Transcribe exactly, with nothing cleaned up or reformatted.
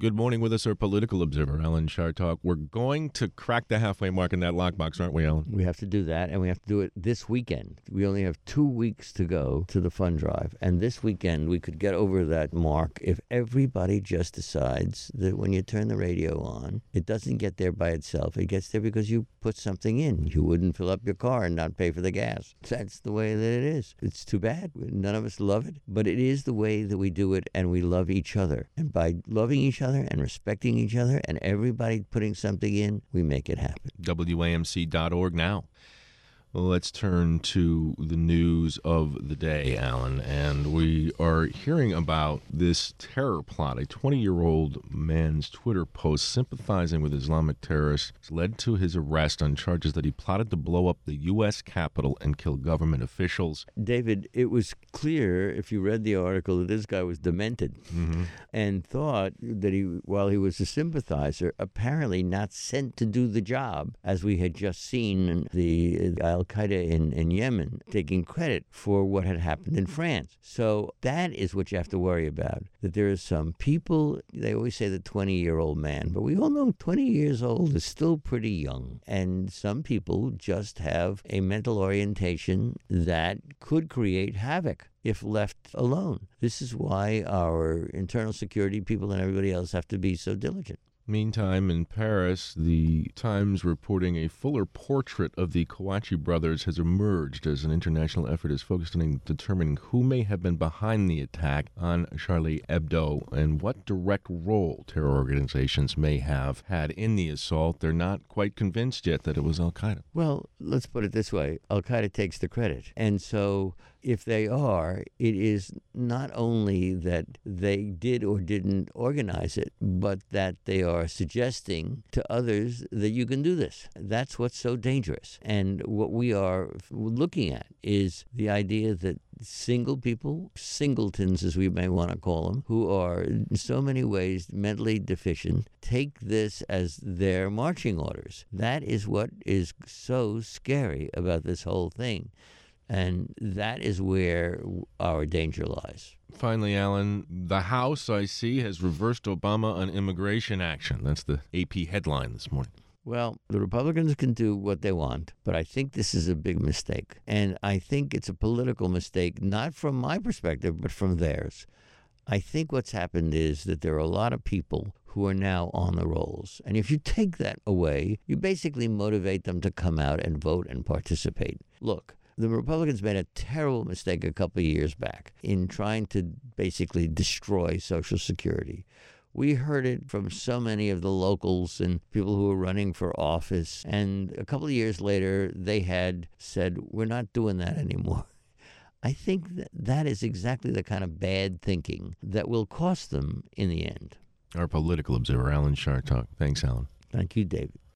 Good morning. With us, our political observer, Alan Chartock. We're going to crack the halfway mark in that lockbox, aren't we, Alan? We have to do that, and we have to do it this weekend. We only have two weeks to go to the fund drive, and this weekend we could get over that mark if everybody just decides that when you turn the radio on, it doesn't get there by itself. It gets there because you put something in. You wouldn't fill up your car and not pay for the gas. That's the way that it is. It's too bad. None of us love it, but it is the way that we do it, and we love each other. And by loving each other and respecting each other and everybody putting something in, we make it happen. W A M C dot org now. Well, let's turn to the news of the day, Alan, and we are hearing about this terror plot. A twenty-year-old man's Twitter post sympathizing with Islamic terrorists led to his arrest on charges that he plotted to blow up the U S Capitol and kill government officials. David, it was clear, if you read the article, that this guy was demented Mm-hmm. and thought that he, while he was a sympathizer, apparently not sent to do the job, as we had just seen the Al Al-Qaeda in, in Yemen taking credit for what had happened in France. So that is what you have to worry about, that there are some people, they always say the twenty-year-old man, but we all know twenty years old is still pretty young. And some people just have a mental orientation that could create havoc if left alone. This is why our internal security people and everybody else have to be so diligent. Meantime, in Paris, the Times reporting a fuller portrait of the Kouachi brothers has emerged as an international effort is focused on determining who may have been behind the attack on Charlie Hebdo and what direct role terror organizations may have had in the assault. They're not quite convinced yet that it was Al-Qaeda. Well, let's put it this way. Al-Qaeda takes the credit. And so if they are, it is not only that they did or didn't organize it, but that they are suggesting to others that you can do this. That's what's so dangerous. And what we are looking at is the idea that single people, singletons as we may want to call them, who are in so many ways mentally deficient, take this as their marching orders. That is what is so scary about this whole thing. And that is where our danger lies. Finally, Alan, the House, I see, has reversed Obama on immigration action. That's the A P headline this morning. Well, the Republicans can do what they want, but I think this is a big mistake. And I think it's a political mistake, not from my perspective, but from theirs. I think what's happened is that there are a lot of people who are now on the rolls. And if you take that away, you basically motivate them to come out and vote and participate. Look, the Republicans made a terrible mistake a couple of years back in trying to basically destroy Social Security. We heard it from so many of the locals and people who were running for office. And a couple of years later, they had said, we're not doing that anymore. I think that that is exactly the kind of bad thinking that will cost them in the end. Our political observer, Alan Chartock. Thanks, Alan. Thank you, David.